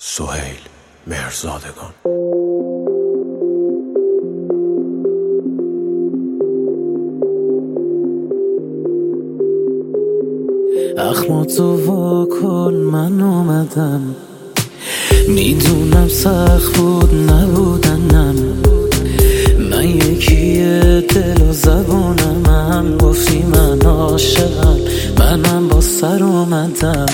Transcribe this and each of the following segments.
سهیل مهرزادگان. اخماتو واکن من اومدم، میدونم سخت بود نبودنم، من یکیه دل و زبونم، گفتی من عاشقم، منم با سر اومدم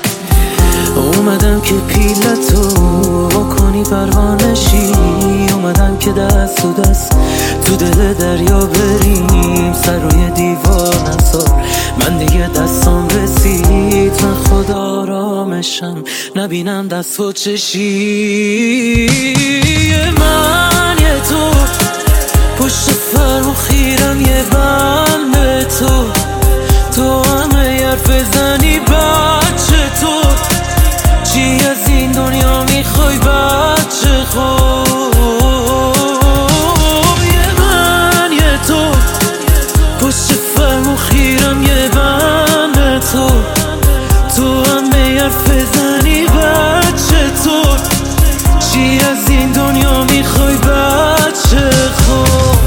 که پیلتو واکنی پروانشی، اومدم که دست تو دست تو دل دریا بریم، سر روی دیوار نزار من دیگه دستام رسید، من خدا آرامشم نبینم دست و چشی، من یه تو پشت فرمو خیرم، یه بند به تو همه حرف زنی بچه تو، چی از این دنیا میخوای بچه خوب، من یه تو پشت فرمو خیرم، یه بند به تو همه حرف زنی بچه تو، چی از این دنیا میخوای بچه خوب.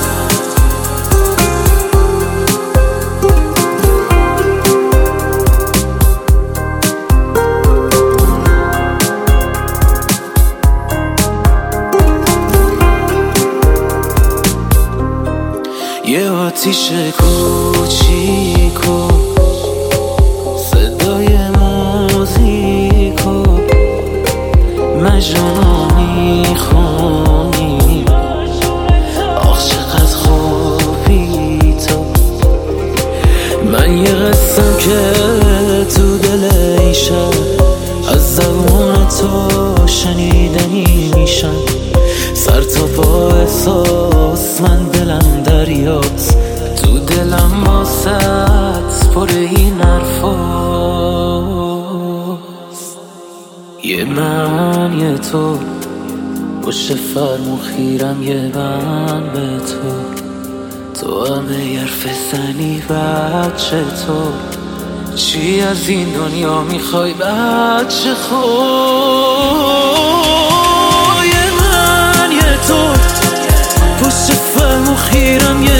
یه آتیش کوچیکو صدای موزیکو مجنونو میخونی، آخ چقدر خوبی تو، من یه قصم که تو دل این شب از زبون تو شنیدنی میشن، سر تا پا احساس من دلم دریاست، تو دلم واسط پر این حرفاست، یه من یه تو پشت فرمو خیرم، یه بند به تو همه حرف زنی بچه تو، چی از این دنیا میخوای بچه خوب، یه من یه تو پشت فرمو خیرم،